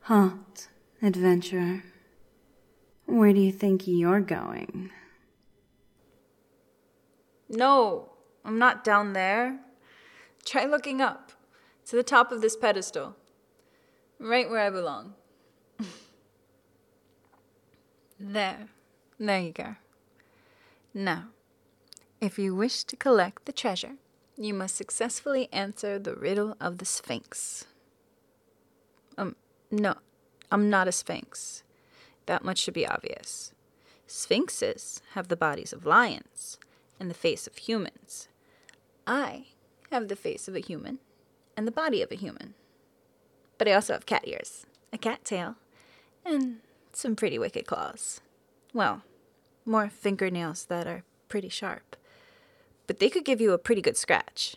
Halt, adventurer. Where do you think you're going? No, I'm not down there. Try looking up, to the top of this pedestal. Right where I belong. There. There you go. Now, if you wish to collect the treasure, you must successfully answer the riddle of the Sphinx. No, I'm not a Sphinx. That much should be obvious. Sphinxes have the bodies of lions and the face of humans. I have the face of a human and the body of a human. But I also have cat ears, a cat tail, and some pretty wicked claws. Well, more fingernails that are pretty sharp. But they could give you a pretty good scratch.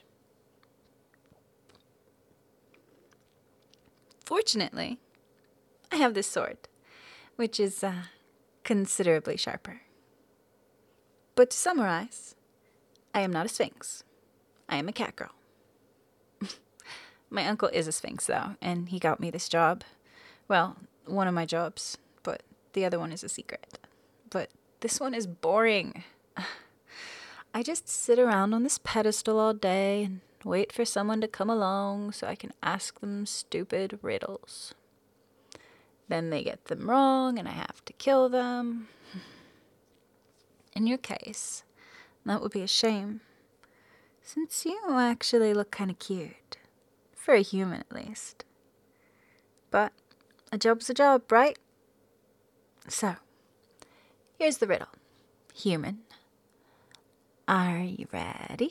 Fortunately, I have this sword, which is considerably sharper. But to summarize, I am not a Sphinx. I am a cat girl. My uncle is a Sphinx, though, and he got me this job. Well, one of my jobs, but the other one is a secret. But this one is boring. I just sit around on this pedestal all day and wait for someone to come along so I can ask them stupid riddles. Then they get them wrong and I have to kill them. In your case, that would be a shame, since you actually look kind of cute. For a human, at least. But a job's a job, right? So, here's the riddle. Human, are you ready?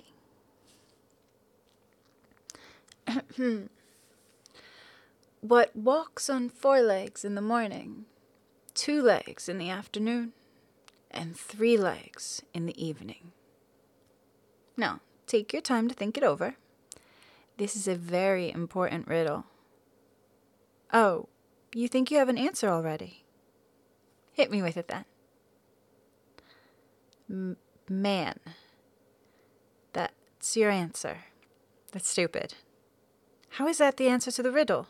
What walks on 4 legs in the morning, 2 legs in the afternoon, and 3 legs in the evening? Now, take your time to think it over. This is a very important riddle. Oh, you think you have an answer already? Hit me with it then. Man. That's your answer. That's stupid. How is that the answer to the riddle?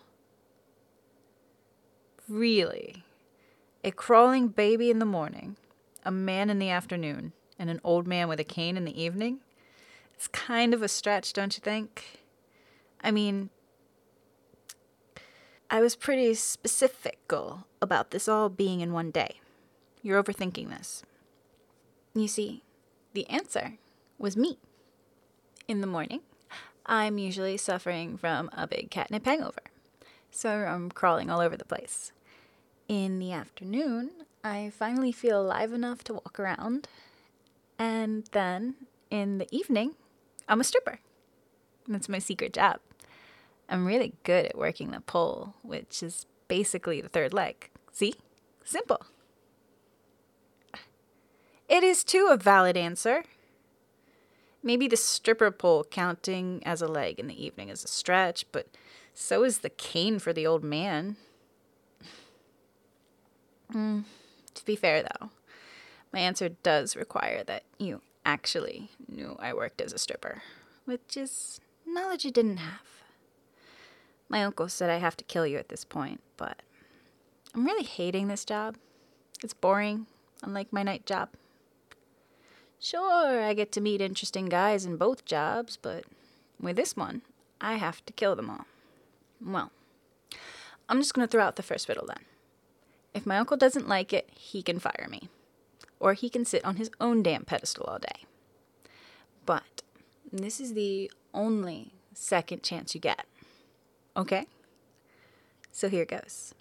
Really? A crawling baby in the morning, a man in the afternoon, and an old man with a cane in the evening? It's kind of a stretch, don't you think? I mean, I was pretty specific about this all being in one day. You're overthinking this. You see, the answer was me. In the morning, I'm usually suffering from a big catnip hangover, so I'm crawling all over the place. In the afternoon, I finally feel alive enough to walk around, and then in the evening, I'm a stripper. That's my secret job. I'm really good at working the pole, which is basically the 3rd leg. See? Simple. It is too a valid answer. Maybe the stripper pole counting as a leg in the evening is a stretch, but so is the cane for the old man. To be fair, though, my answer does require that you actually knew I worked as a stripper, which is knowledge you didn't have. My uncle said I have to kill you at this point, but I'm really hating this job. It's boring, unlike my night job. Sure, I get to meet interesting guys in both jobs, but with this one, I have to kill them all. Well, I'm just going to throw out the first riddle then. If my uncle doesn't like it, he can fire me. Or he can sit on his own damn pedestal all day. But this is the only second chance you get. Okay? So here goes.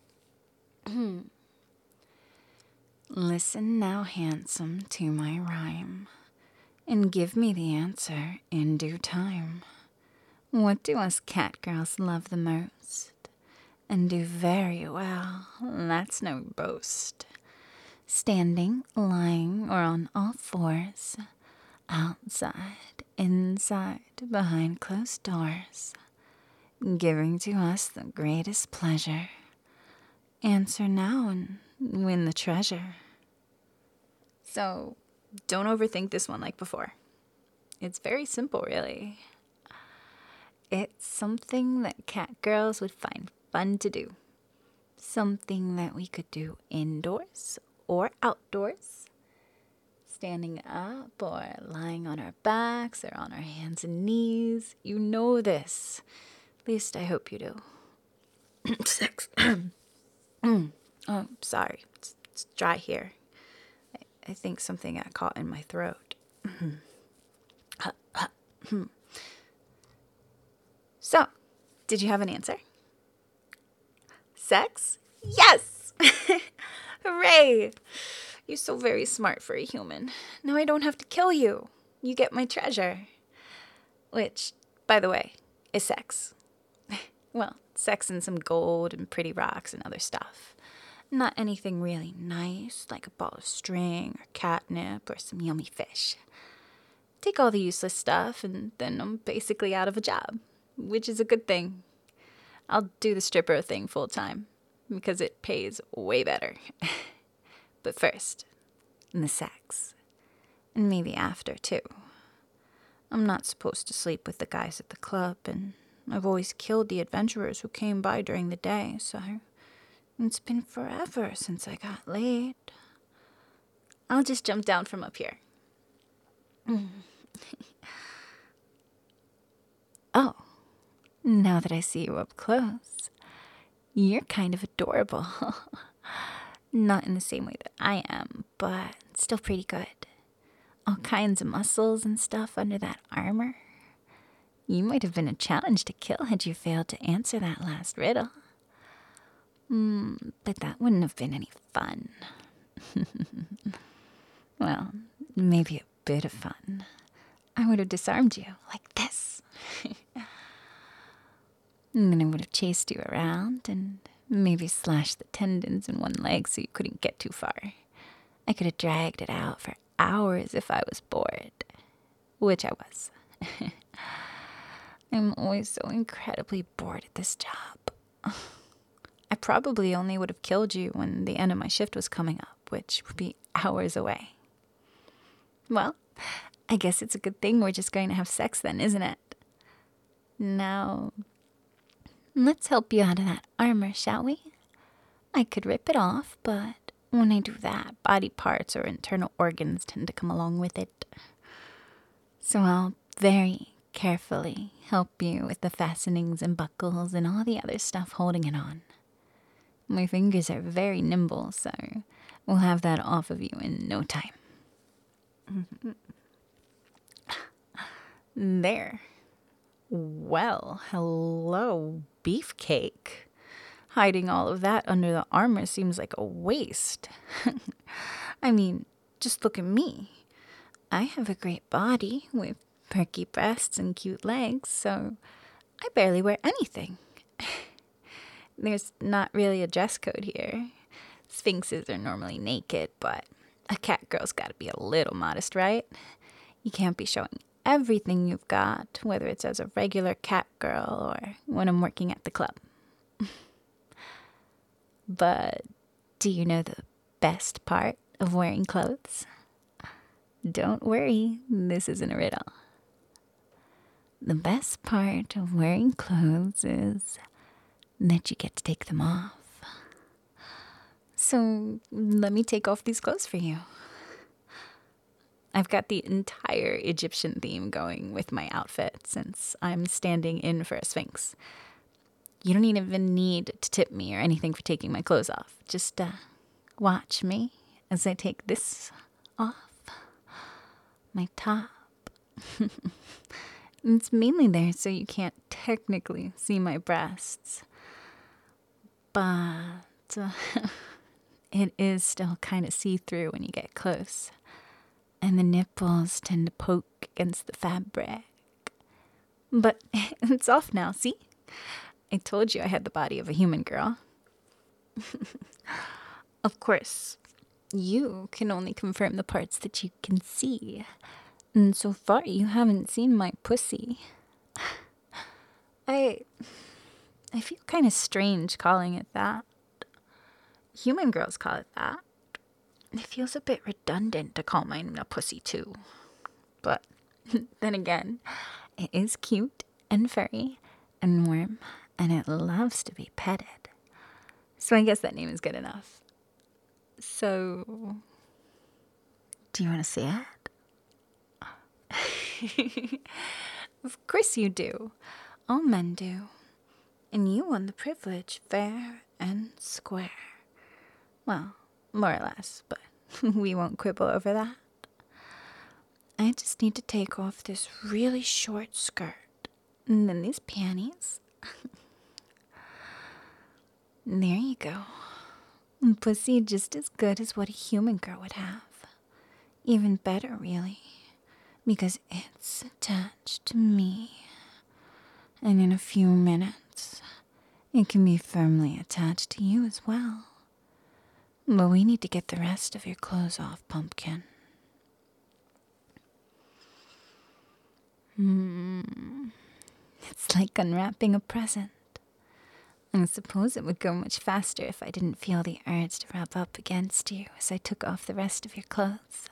Listen now, handsome, to my rhyme, and give me the answer in due time. What do us cat girls love the most? And do very well, that's no boast. Standing, lying, or on all fours, outside, inside, behind closed doors, giving to us the greatest pleasure. Answer now and win the treasure. So, don't overthink this one like before. It's very simple, really. It's something that cat girls would find fun to do. Something that we could do indoors or outdoors. Standing up or lying on our backs or on our hands and knees. You know this. At least I hope you do. Sex. Oh, sorry. It's dry here. I think something got caught in my throat. So, did you have an answer? Sex? Yes! Hooray! You're so very smart for a human. Now I don't have to kill you. You get my treasure. Which, by the way, is sex. Well, sex and some gold and pretty rocks and other stuff. Not anything really nice, like a ball of string or catnip or some yummy fish. Take all the useless stuff and then I'm basically out of a job, which is a good thing. I'll do the stripper thing full time because it pays way better. But first, the sex. And maybe after, too. I'm not supposed to sleep with the guys at the club, and I've always killed the adventurers who came by during the day, so it's been forever since I got laid. I'll just jump down from up here. Oh, now that I see you up close, you're kind of adorable. Not in the same way that I am, but still pretty good. All kinds of muscles and stuff under that armor. You might have been a challenge to kill had you failed to answer that last riddle. But that wouldn't have been any fun. Well, maybe a bit of fun. I would have disarmed you like this. And then I would have chased you around and maybe slashed the tendons in one leg so you couldn't get too far. I could have dragged it out for hours if I was bored. Which I was. I'm always so incredibly bored at this job. I probably only would have killed you when the end of my shift was coming up, which would be hours away. Well, I guess it's a good thing we're just going to have sex then, isn't it? Now, let's help you out of that armor, shall we? I could rip it off, but when I do that, body parts or internal organs tend to come along with it. So I'll very carefully help you with the fastenings and buckles and all the other stuff holding it on. My fingers are very nimble, so we'll have that off of you in no time. There. Well, hello, beefcake. Hiding all of that under the armor seems like a waste. I mean, just look at me. I have a great body with perky breasts and cute legs, so I barely wear anything. There's not really a dress code here. Sphinxes are normally naked, but a cat girl's gotta be a little modest, right? You can't be showing everything you've got, whether it's as a regular cat girl or when I'm working at the club. But do you know the best part of wearing clothes? Don't worry, this isn't a riddle. The best part of wearing clothes is that you get to take them off. So let me take off these clothes for you. I've got the entire Egyptian theme going with my outfit since I'm standing in for a sphinx. You don't even need to tip me or anything for taking my clothes off. Just watch me as I take this off. My top. It's mainly there so you can't technically see my breasts. But it is still kind of see-through when you get close. And the nipples tend to poke against the fabric. But it's off now, see? I told you I had the body of a human girl. Of course, you can only confirm the parts that you can see. And so far, you haven't seen my pussy. I feel kind of strange calling it that. Human girls call it that. It feels a bit redundant to call mine a pussy, too. But then again, it is cute and furry and warm, and it loves to be petted. So I guess that name is good enough. So, do you want to say it? Of course you do. All men do. And you won the privilege fair and square. Well, more or less, but we won't quibble over that. I just need to take off this really short skirt. And then these panties. There you go. Pussy just as good as what a human girl would have. Even better, really. Because it's attached to me. And in a few minutes, it can be firmly attached to you as well. But we need to get the rest of your clothes off, Pumpkin. It's like unwrapping a present. I suppose it would go much faster if I didn't feel the urge to rub up against you as I took off the rest of your clothes.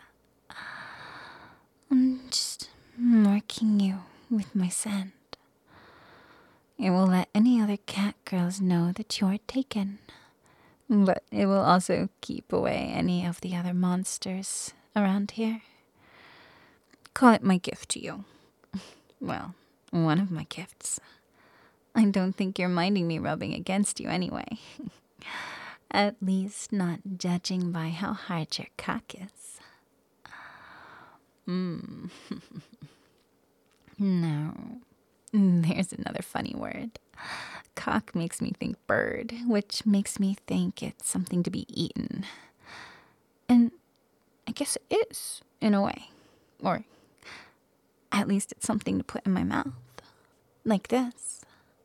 I'm just marking you with my scent. It will let any other cat girls know that you're taken. But it will also keep away any of the other monsters around here. Call it my gift to you. Well, one of my gifts. I don't think you're minding me rubbing against you anyway. At least not judging by how hard your cock is. No. There's another funny word. Cock makes me think bird, which makes me think it's something to be eaten. And I guess it is, in a way. Or at least it's something to put in my mouth. Like this.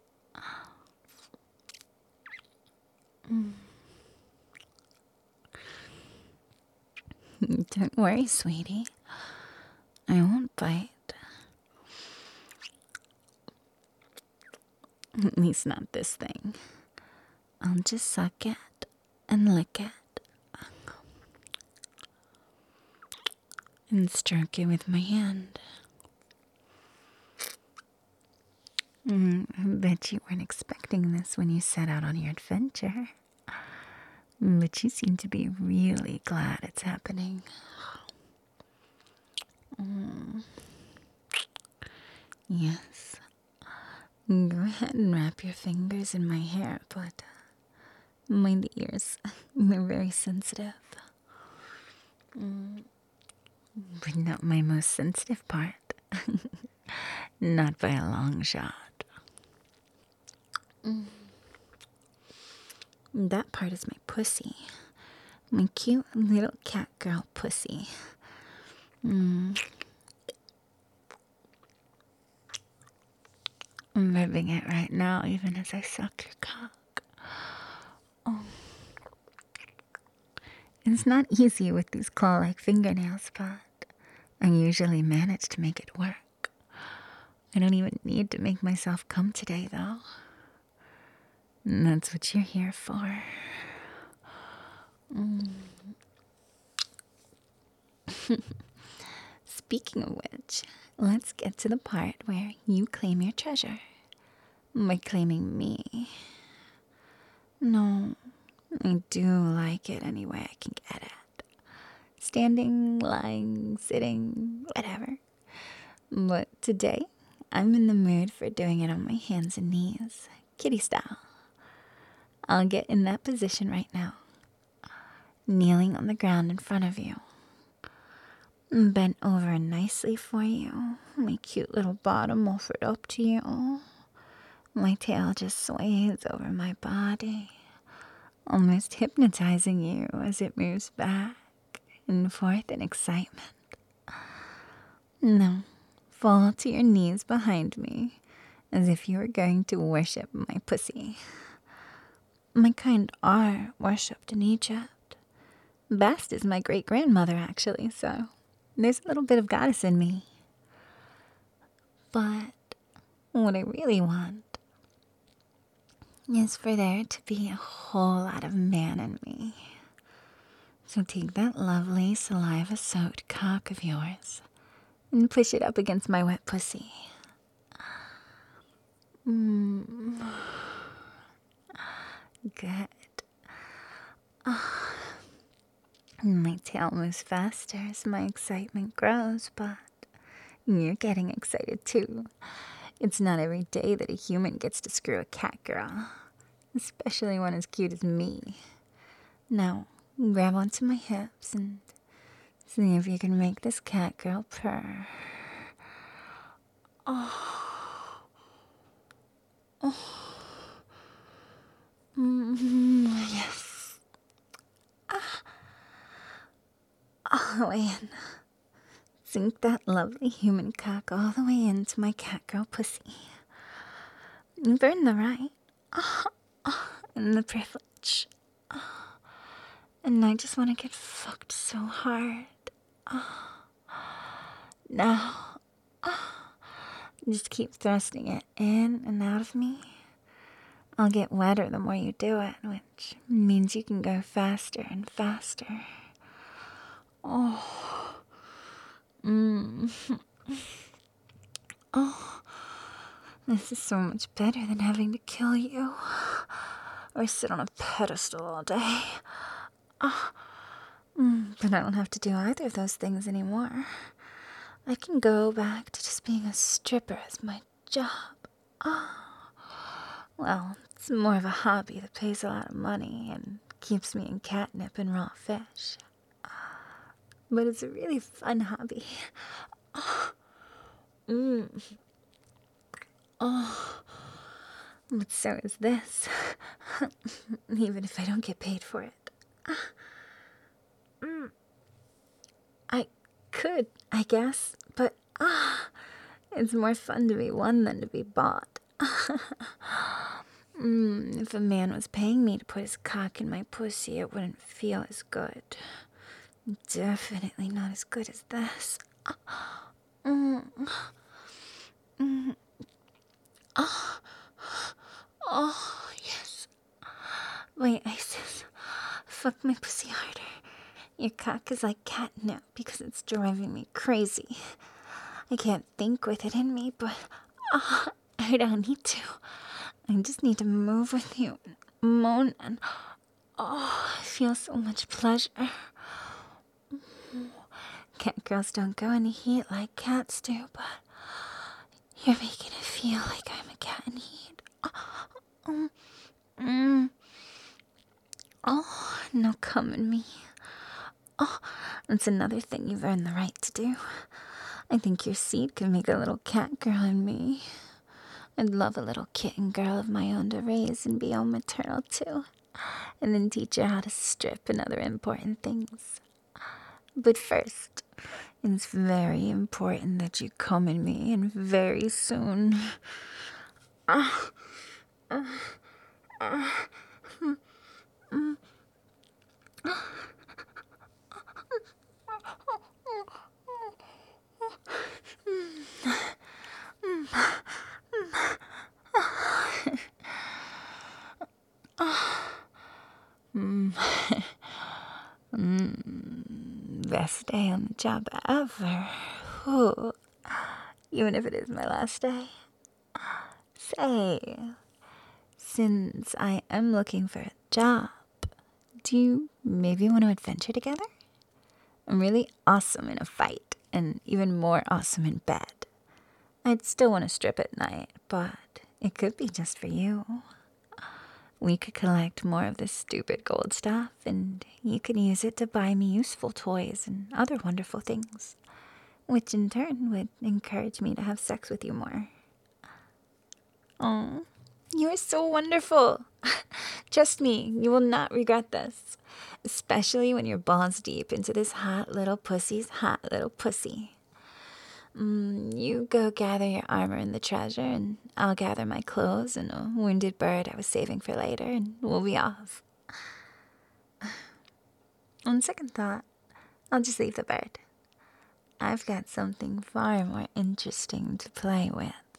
Don't worry, sweetie. I won't bite. At least not this thing. I'll just suck it and lick it. And stroke it with my hand. I bet you weren't expecting this when you set out on your adventure. But you seem to be really glad it's happening. Yes. Go ahead and wrap your fingers in my hair, but mind the ears. They're very sensitive. But not my most sensitive part. Not by a long shot. That part is my pussy. My cute little cat girl pussy. I'm rubbing it right now, even as I suck your cock. Oh. It's not easy with these claw-like fingernails, but I usually manage to make it work. I don't even need to make myself come today, though. And that's what you're here for. Speaking of which, let's get to the part where you claim your treasure. By claiming me. No, I do like it any way I can get it. Standing, lying, sitting, whatever. But today, I'm in the mood for doing it on my hands and knees, kitty style. I'll get in that position right now, kneeling on the ground in front of you. Bent over nicely for you, my cute little bottom offered up to you. My tail just sways over my body, almost hypnotizing you as it moves back and forth in excitement. Now, fall to your knees behind me, as if you were going to worship my pussy. My kind are worshipped in Egypt. Bast is my great-grandmother, actually, so there's a little bit of goddess in me. But what I really want is for there to be a whole lot of man in me. So take that lovely saliva-soaked cock of yours and push it up against my wet pussy. Good. My tail moves faster as my excitement grows, but you're getting excited too. It's not every day that a human gets to screw a cat girl, especially one as cute as me. Now, grab onto my hips and see if you can make this cat girl purr. Yes. All the way in. Sink that lovely human cock all the way into my cat girl pussy. You've earned the right. And the privilege. And I just want to get fucked so hard. Now, just keep thrusting it in and out of me. I'll get wetter the more you do it, which means you can go faster and faster. This is so much better than having to kill you or sit on a pedestal all day. But I don't have to do either of those things anymore. I can go back to just being a stripper as my job. Well, it's more of a hobby that pays a lot of money and keeps me in catnip and raw fish. But it's a really fun hobby. But so is this. Even if I don't get paid for it. I could, I guess, but it's more fun to be won than to be bought. If a man was paying me to put his cock in my pussy, it wouldn't feel as good. Definitely not as good as this. Oh, yes. Wait, Isis. Fuck my pussy harder. Your cock is like catnip because it's driving me crazy. I can't think with it in me, but I don't need to. I just need to move with you, moan, and I feel so much pleasure. Cat girls don't go in heat like cats do, but you're making it feel like I'm a cat in heat. No cum in me. That's another thing you've earned the right to do. I think your seed could make a little cat girl in me. I'd love a little kitten girl of my own to raise and be all maternal too. And then teach her how to strip and other important things. But first, it's very important that you come in me, and very soon. Best day on the job ever. Ooh. Even if it is my last day. Say, since I am looking for a job, do you maybe want to adventure together? I'm really awesome in a fight, and even more awesome in bed. I'd still want to strip at night, but it could be just for you. We could collect more of this stupid gold stuff, and you could use it to buy me useful toys and other wonderful things, which in turn would encourage me to have sex with you more. Oh, you are so wonderful. Trust me, you will not regret this, especially when you're balls deep into this hot little pussy's hot little pussy. You go gather your armor and the treasure, and I'll gather my clothes and a wounded bird I was saving for later, and we'll be off. On second thought, I'll just leave the bird. I've got something far more interesting to play with.